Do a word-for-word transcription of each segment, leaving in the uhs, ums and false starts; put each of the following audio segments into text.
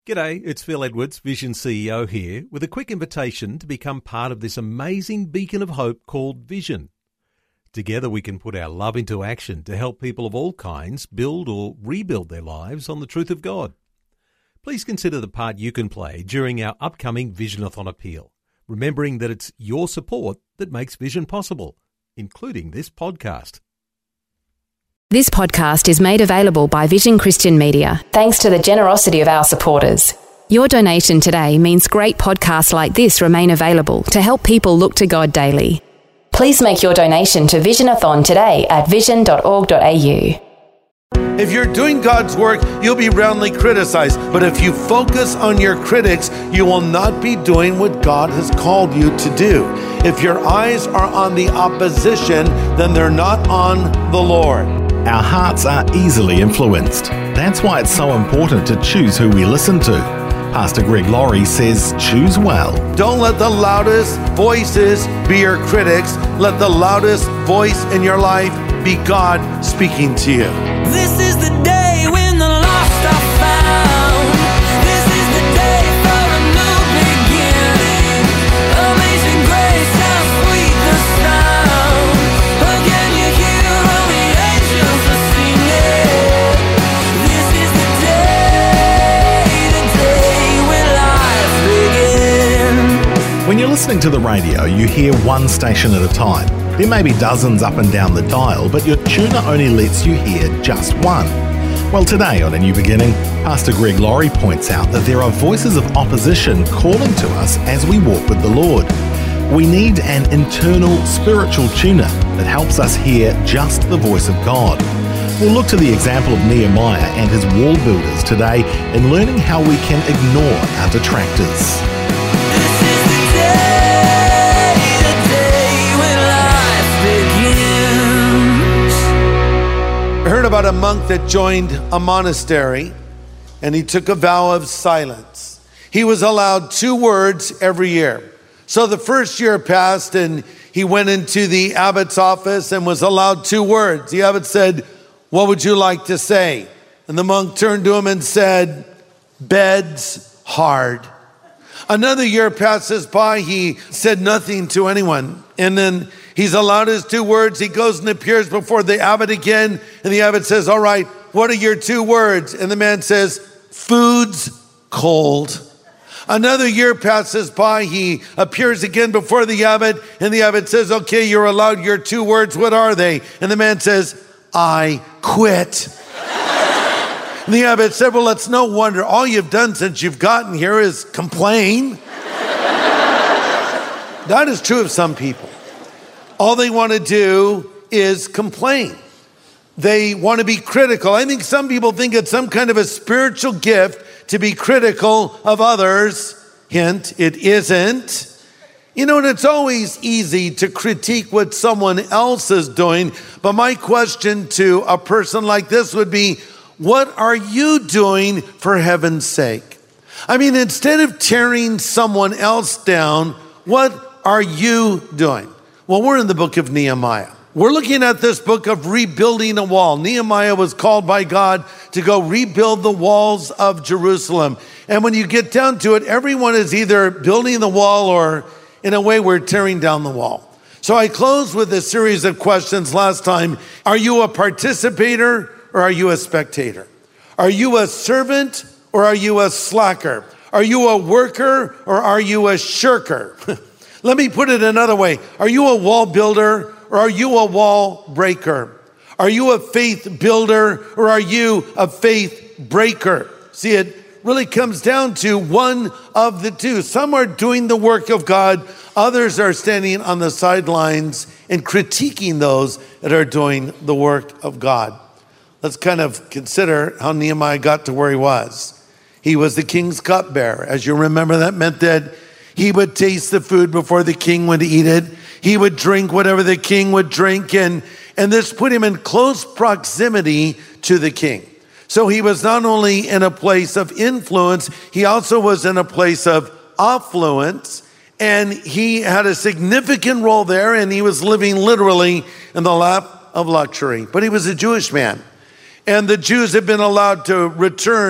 G'day, it's Phil Edwards, Vision C E O here, with a quick invitation to become part of this amazing beacon of hope called Vision. Together we can put our love into action to help people of all kinds build or rebuild their lives on the truth of God. Please consider the part you can play during our upcoming Visionathon appeal, remembering that it's your support that makes Vision possible, including this podcast. This podcast is made available by Vision Christian Media, thanks to the generosity of our supporters. Your donation today means great podcasts like this remain available to help people look to God daily. Please make your donation to Visionathon today at vision dot org dot a u. If you're doing God's work, you'll be roundly criticized. But if you focus on your critics, you will not be doing what God has called you to do. If your eyes are on the opposition, then they're not on the Lord. Our hearts are easily influenced. That's why it's so important to choose who we listen to. Pastor Greg Laurie says, choose well. Don't let the loudest voices be your critics. Let the loudest voice in your life be God speaking to you. This is the day when the lost are found. This is the day for a new beginning. Amazing grace, how sweet the sound. Again you hear all the angels are singing. This is the day, the day when life begins. When you're listening to the radio, you hear one station at a time. There may be dozens up and down the dial, but your tuner only lets you hear just one. Well, today on A New Beginning, Pastor Greg Laurie points out that there are voices of opposition calling to us as we walk with the Lord. We need an internal spiritual tuner that helps us hear just the voice of God. We'll look to the example of Nehemiah and his wall builders today in learning how we can ignore our detractors. I heard about a monk that joined a monastery and he took a vow of silence. He was allowed two words every year. So the first year passed and he went into the abbot's office and was allowed two words. The abbot said, "What would you like to say?" And the monk turned to him and said, "Bed's hard." Another year passes by. He said nothing to anyone. And then he's allowed his two words. He goes and appears before the abbot again. And the abbot says, "All right, what are your two words?" And the man says, "Food's cold." Another year passes by. He appears again before the abbot. And the abbot says, "Okay, you're allowed your two words. What are they?" And the man says, "I quit." And the abbot said, "Well, it's no wonder. All you've done since you've gotten here is complain." That is true of some people. All they want to do is complain. They want to be critical. I think some people think it's some kind of a spiritual gift to be critical of others. Hint, it isn't. You know, and it's always easy to critique what someone else is doing. But my question to a person like this would be, what are you doing for heaven's sake? I mean, instead of tearing someone else down, what are you doing? Well, we're in the book of Nehemiah. We're looking at this book of rebuilding a wall. Nehemiah was called by God to go rebuild the walls of Jerusalem. And when you get down to it, everyone is either building the wall or, in a way, we're tearing down the wall. So I closed with a series of questions last time. Are you a participator or are you a spectator? Are you a servant or are you a slacker? Are you a worker or are you a shirker? Let me put it another way. Are you a wall builder or are you a wall breaker? Are you a faith builder or are you a faith breaker? See, it really comes down to one of the two. Some are doing the work of God. Others are standing on the sidelines and critiquing those that are doing the work of God. Let's kind of consider how Nehemiah got to where he was. He was the king's cupbearer. As you remember, that meant that he would taste the food before the king would eat it. He would drink whatever the king would drink. And, and this put him in close proximity to the king. So he was not only in a place of influence, he also was in a place of affluence. And he had a significant role there, and he was living literally in the lap of luxury. But he was a Jewish man. And the Jews had been allowed to return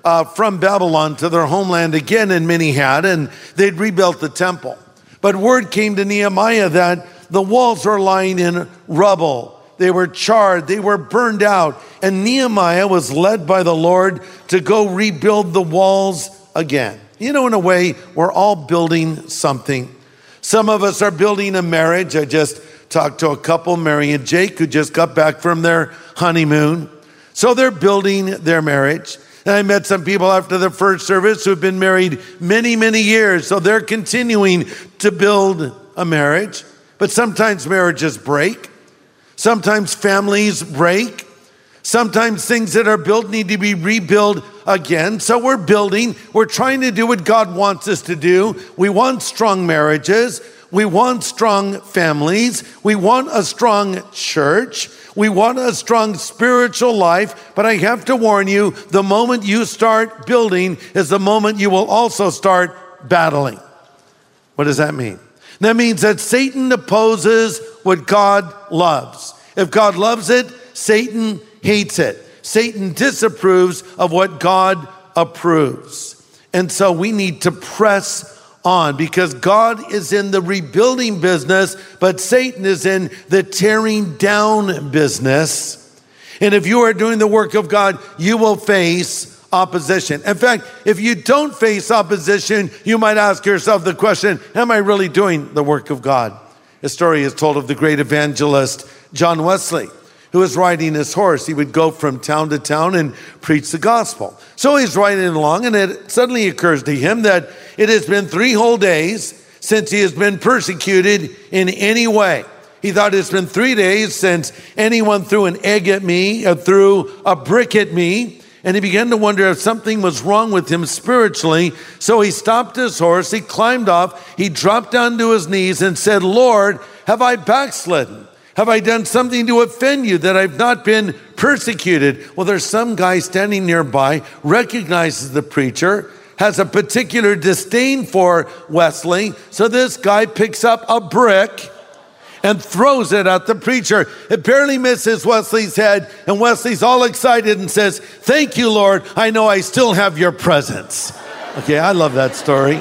uh, from Babylon to their homeland again, and many had, and they'd rebuilt the temple. But word came to Nehemiah that the walls are lying in rubble. They were charred, they were burned out, and Nehemiah was led by the Lord to go rebuild the walls again. You know, in a way, we're all building something. Some of us are building a marriage. I just talked to a couple, Mary and Jake, who just got back from their honeymoon. So they're building their marriage. And I met some people after the first service who have been married many, many years. So they're continuing to build a marriage. But sometimes marriages break. Sometimes families break. Sometimes things that are built need to be rebuilt again. So we're building. We're trying to do what God wants us to do. We want strong marriages. We want strong families. We want a strong church. We want a strong spiritual life. But I have to warn you, the moment you start building is the moment you will also start battling. What does that mean? That means that Satan opposes what God loves. If God loves it, Satan hates it. Satan disapproves of what God approves. And so we need to press on because God is in the rebuilding business, but Satan is in the tearing down business. And if you are doing the work of God, you will face opposition. In fact, if you don't face opposition, you might ask yourself the question, am I really doing the work of God? A story is told of the great evangelist John Wesley, who was riding his horse. He would go from town to town and preach the gospel. So he's riding along, and it suddenly occurs to him that it has been three whole days since he has been persecuted in any way. He thought it's been three days since anyone threw an egg at me or threw a brick at me. And he began to wonder if something was wrong with him spiritually. So he stopped his horse, he climbed off, he dropped down to his knees and said, Lord, have I backslidden? Have I done something to offend you that I've not been persecuted? Well, there's some guy standing nearby, recognizes the preacher, has a particular disdain for Wesley. So this guy picks up a brick and throws it at the preacher. It barely misses Wesley's head, and Wesley's all excited and says, thank you, Lord. I know I still have your presence. Okay, I love that story.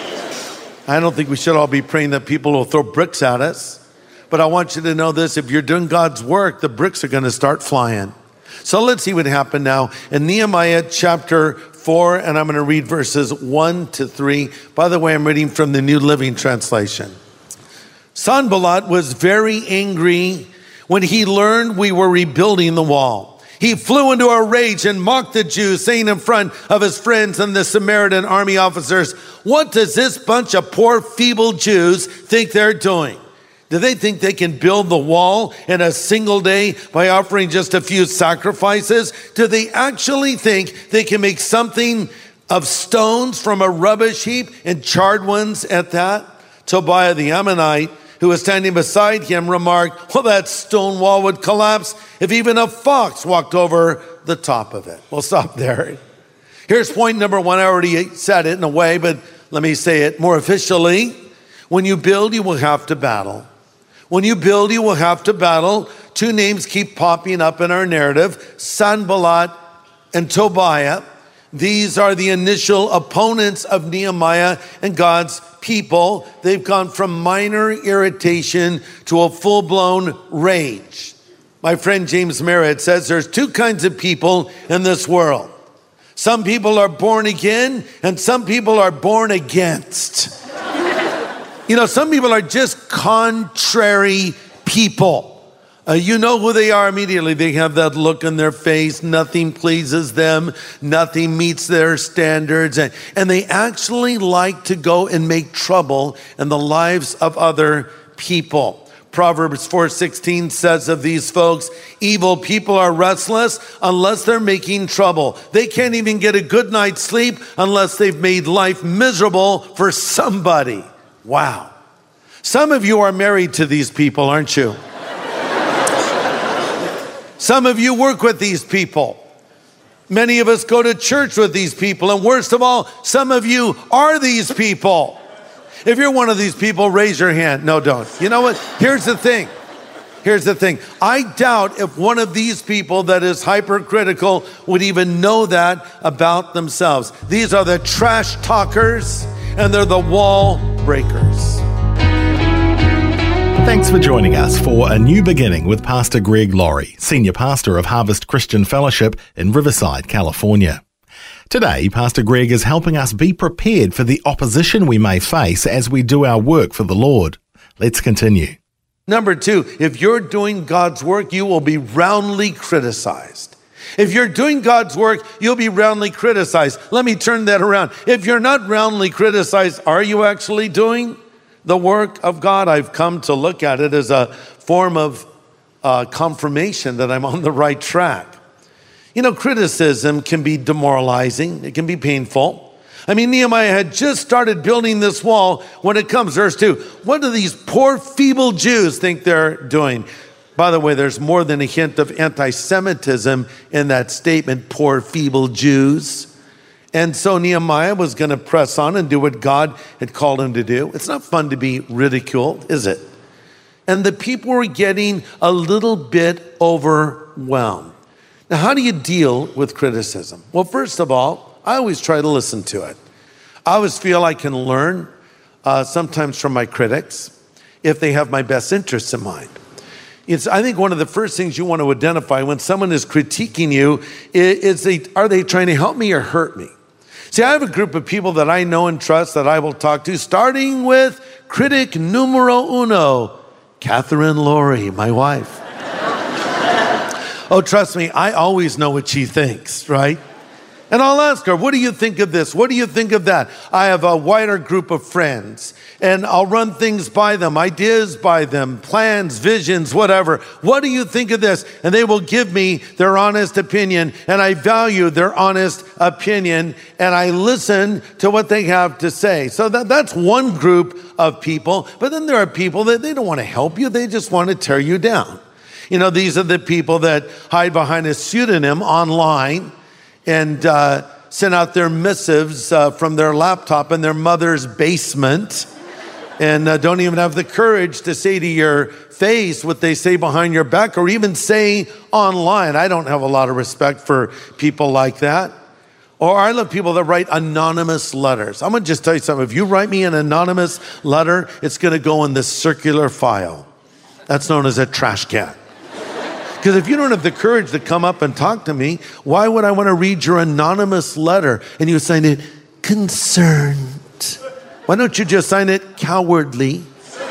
I don't think we should all be praying that people will throw bricks at us. But I want you to know this, if you're doing God's work, the bricks are going to start flying. So let's see what happened now in Nehemiah chapter four, and I'm going to read verses one to three. By the way, I'm reading from the New Living Translation. Sanballat was very angry when he learned we were rebuilding the wall. He flew into a rage and mocked the Jews, saying in front of his friends and the Samaritan army officers, what does this bunch of poor, feeble Jews think they're doing? Do they think they can build the wall in a single day by offering just a few sacrifices? Do they actually think they can make something of stones from a rubbish heap and charred ones at that? Tobiah the Ammonite, who was standing beside him, remarked, well, that stone wall would collapse if even a fox walked over the top of it. We'll stop there. Here's point number one. I already said it in a way, but let me say it more officially. When you build, you will have to battle. When you build, you will have to battle. Two names keep popping up in our narrative, Sanballat and Tobiah. These are the initial opponents of Nehemiah and God's people. They've gone from minor irritation to a full-blown rage. My friend James Merritt says there's two kinds of people in this world. Some people are born again and some people are born against. You know, some people are just contrary people. Uh, you know who they are immediately. They have that look on their face. Nothing pleases them. Nothing meets their standards. And, and they actually like to go and make trouble in the lives of other people. Proverbs four sixteen says of these folks, evil people are restless unless they're making trouble. They can't even get a good night's sleep unless they've made life miserable for somebody. Wow. Some of you are married to these people, aren't you? Some of you work with these people. Many of us go to church with these people. And worst of all, some of you are these people. If you're one of these people, raise your hand. No, don't. You know what? Here's the thing. Here's the thing. I doubt if one of these people that is hypercritical would even know that about themselves. These are the trash talkers and they're the wall breakers. Thanks for joining us for A New Beginning with Pastor Greg Laurie, Senior Pastor of Harvest Christian Fellowship in Riverside, California. Today, Pastor Greg is helping us be prepared for the opposition we may face as we do our work for the Lord. Let's continue. Number two, if you're doing God's work, you will be roundly criticized. If you're doing God's work, you'll be roundly criticized. Let me turn that around. If you're not roundly criticized, are you actually doing the work of God? I've come to look at it as a form of uh, confirmation that I'm on the right track. You know, criticism can be demoralizing. It can be painful. I mean, Nehemiah had just started building this wall when it comes, verse two. What do these poor, feeble Jews think they're doing? By the way, there's more than a hint of anti-Semitism in that statement, poor, feeble Jews. And so Nehemiah was going to press on and do what God had called him to do. It's not fun to be ridiculed, is it? And the people were getting a little bit overwhelmed. Now, how do you deal with criticism? Well, first of all, I always try to listen to it. I always feel I can learn uh, sometimes from my critics if they have my best interests in mind. It's, I think one of the first things you want to identify when someone is critiquing you is, is they, are they trying to help me or hurt me? See, I have a group of people that I know and trust that I will talk to, starting with critic numero uno, Catherine Laurie, my wife. Oh, trust me, I always know what she thinks, right? And I'll ask her, what do you think of this? What do you think of that? I have a wider group of friends, and I'll run things by them, ideas by them, plans, visions, whatever. What do you think of this? And they will give me their honest opinion, and I value their honest opinion, and I listen to what they have to say. So that, that's one group of people. But then there are people that they don't want to help you. They just want to tear you down. You know, these are the people that hide behind a pseudonym online and uh, send out their missives uh, from their laptop in their mother's basement and uh, don't even have the courage to say to your face what they say behind your back or even say online. I don't have a lot of respect for people like that. Or I love people that write anonymous letters. I'm going to just tell you something. If you write me an anonymous letter, it's going to go in the circular file. That's known as a trash can. Because if you don't have the courage to come up and talk to me, why would I want to read your anonymous letter and you sign it concerned? Why don't you just sign it cowardly?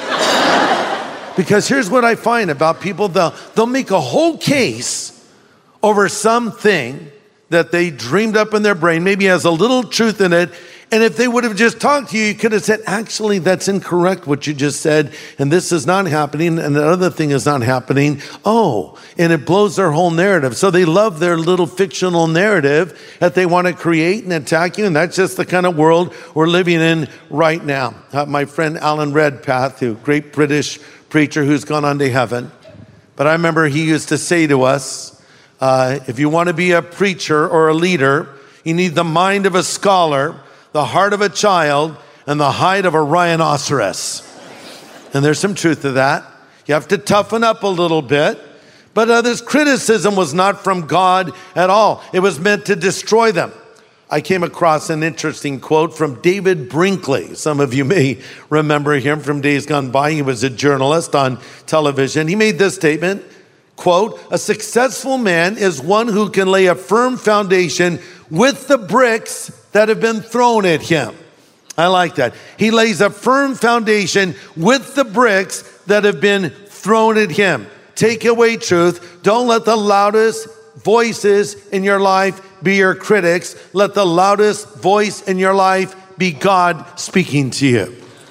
Because here's what I find about people. They'll, they'll make a whole case over something that they dreamed up in their brain, maybe has a little truth in it. And if they would have just talked to you, you could have said, actually, that's incorrect what you just said. And this is not happening. And the other thing is not happening. Oh, and it blows their whole narrative. So they love their little fictional narrative that they want to create and attack you. And that's just the kind of world we're living in right now. Uh, my friend Alan Redpath, who great British preacher who's gone on to heaven. But I remember he used to say to us, uh, if you want to be a preacher or a leader, you need the mind of a scholar, the heart of a child, and the hide of a rhinoceros. And there's some truth to that. You have to toughen up a little bit. But uh, this criticism was not from God at all. It was meant to destroy them. I came across an interesting quote from David Brinkley. Some of you may remember him from days gone by. He was a journalist on television. He made this statement, quote, "A successful man is one who can lay a firm foundation with the bricks that have been thrown at him." I like that. He lays a firm foundation with the bricks that have been thrown at him. Take away truth. Don't let the loudest voices in your life be your critics. Let the loudest voice in your life be God speaking to you.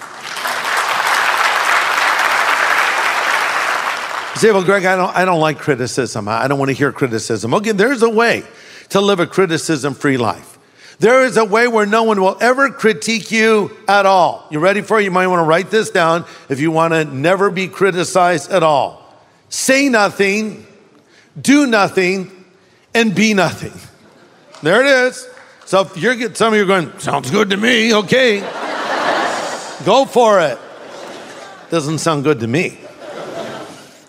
You say, well, Greg, I don't, I don't like criticism. I don't want to hear criticism. Okay, there's a way to live a criticism-free life. There is a way where no one will ever critique you at all. You ready for it? You might want to write this down if you want to never be criticized at all. Say nothing, do nothing, and be nothing. There it is. So if you're getting, some of you are going, sounds good to me, okay. Go for it. Doesn't sound good to me.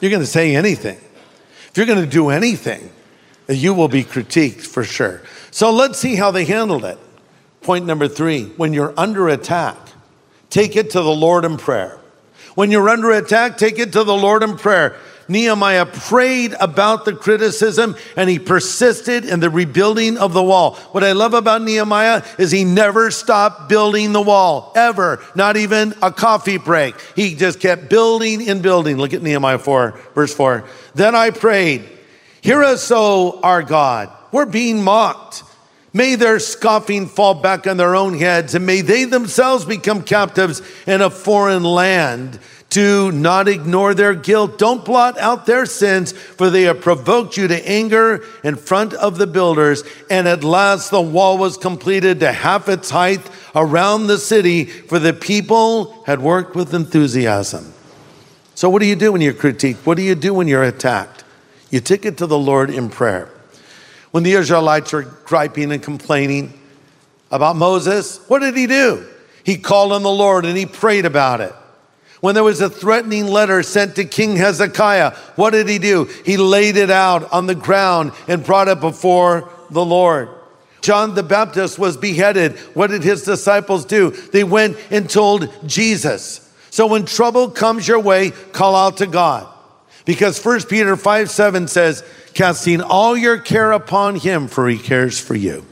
You're going to say anything. If you're going to do anything, you will be critiqued for sure. So let's see how they handled it. Point number three, when you're under attack, take it to the Lord in prayer. When you're under attack, take it to the Lord in prayer. Nehemiah prayed about the criticism and he persisted in the rebuilding of the wall. What I love about Nehemiah is he never stopped building the wall, ever, not even a coffee break. He just kept building and building. Look at Nehemiah four, verse four. Then I prayed, hear us, O our God. We're being mocked. May their scoffing fall back on their own heads, and may they themselves become captives in a foreign land. Do not ignore their guilt. Don't blot out their sins, for they have provoked you to anger in front of the builders. And at last the wall was completed to half its height around the city, for the people had worked with enthusiasm. So what do you do when you're critiqued? What do you do when you're attacked? You take it to the Lord in prayer. When the Israelites were griping and complaining about Moses, what did he do? He called on the Lord and he prayed about it. When there was a threatening letter sent to King Hezekiah, what did he do? He laid it out on the ground and brought it before the Lord. John the Baptist was beheaded. What did his disciples do? They went and told Jesus. So when trouble comes your way, call out to God. Because First Peter five seven says, casting all your care upon him, for he cares for you.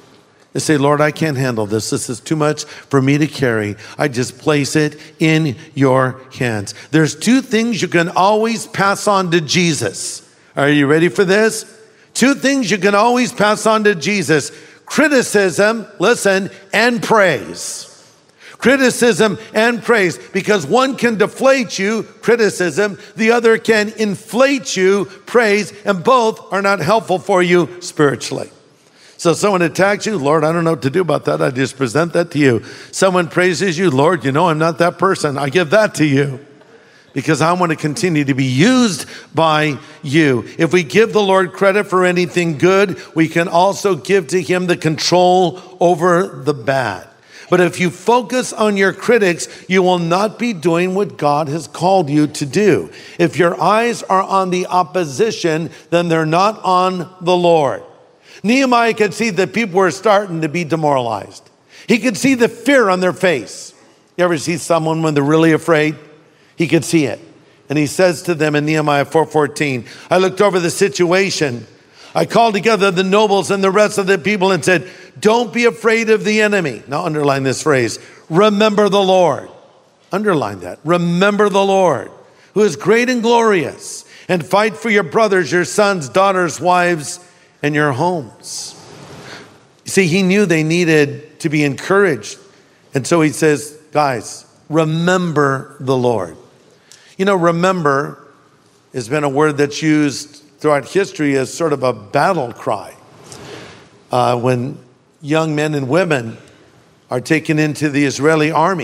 You say, Lord, I can't handle this. This is too much for me to carry. I just place it in your hands. There's two things you can always pass on to Jesus. Are you ready for this? Two things you can always pass on to Jesus. Criticism, listen, and praise. Criticism and praise, because one can deflate you, criticism, the other can inflate you, praise, and both are not helpful for you spiritually. So someone attacks you, Lord, I don't know what to do about that. I just present that to you. Someone praises you, Lord, you know I'm not that person. I give that to you because I want to continue to be used by you. If we give the Lord credit for anything good, we can also give to him the control over the bad. But if you focus on your critics, you will not be doing what God has called you to do. If your eyes are on the opposition, then they're not on the Lord. Nehemiah could see that people were starting to be demoralized. He could see the fear on their face. You ever see someone when they're really afraid? He could see it. And he says to them in Nehemiah four fourteen, I looked over the situation. I called together the nobles and the rest of the people and said, don't be afraid of the enemy. Now underline this phrase, remember the Lord. Underline that. Remember the Lord, who is great and glorious, and fight for your brothers, your sons, daughters, wives, and your homes. See, he knew they needed to be encouraged. And so he says, guys, remember the Lord. You know, remember has been a word that's used throughout history as sort of a battle cry. Uh, when young men and women are taken into the Israeli army,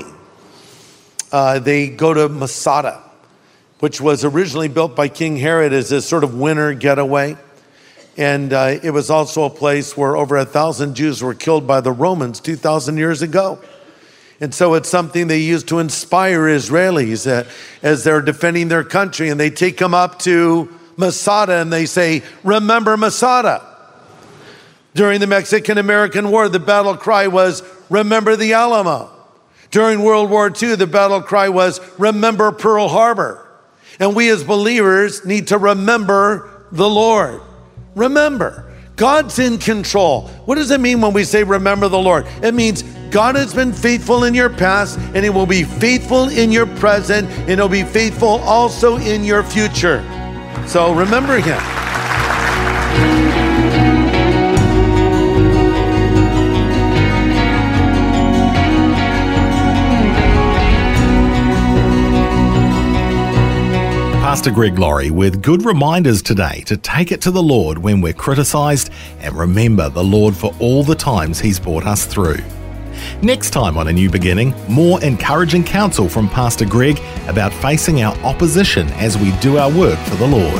uh, they go to Masada, which was originally built by King Herod as a sort of winter getaway. And uh, it was also a place where over a thousand Jews were killed by the Romans two thousand years ago. And so it's something they use to inspire Israelis uh, as they're defending their country. And they take them up to Masada and they say, remember Masada. During the Mexican-American War, the battle cry was, remember the Alamo. During World War Two, the battle cry was, remember Pearl Harbor. And we as believers need to remember the Lord. Remember, God's in control. What does it mean when we say remember the Lord? It means God has been faithful in your past, and he will be faithful in your present, and he'll be faithful also in your future. So remember him. Pastor Greg Laurie with good reminders today to take it to the Lord when we're criticised and remember the Lord for all the times he's brought us through. Next time on A New Beginning, more encouraging counsel from Pastor Greg about facing our opposition as we do our work for the Lord.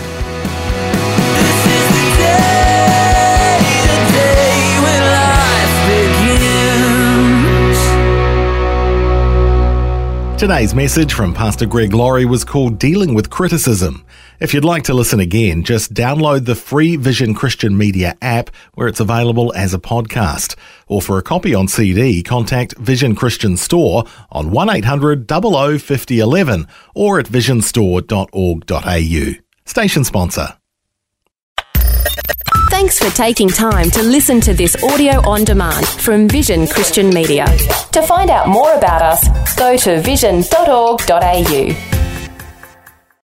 Today's message from Pastor Greg Laurie was called Dealing with Criticism. If you'd like to listen again, just download the free Vision Christian Media app where it's available as a podcast. Or for a copy on C D, contact Vision Christian Store on one eight hundred, zero zero, five zero one one or at vision store dot org dot a u. Station sponsor. Thanks for taking time to listen to this audio on demand from Vision Christian Media. To find out more about us, go to vision dot org dot a u.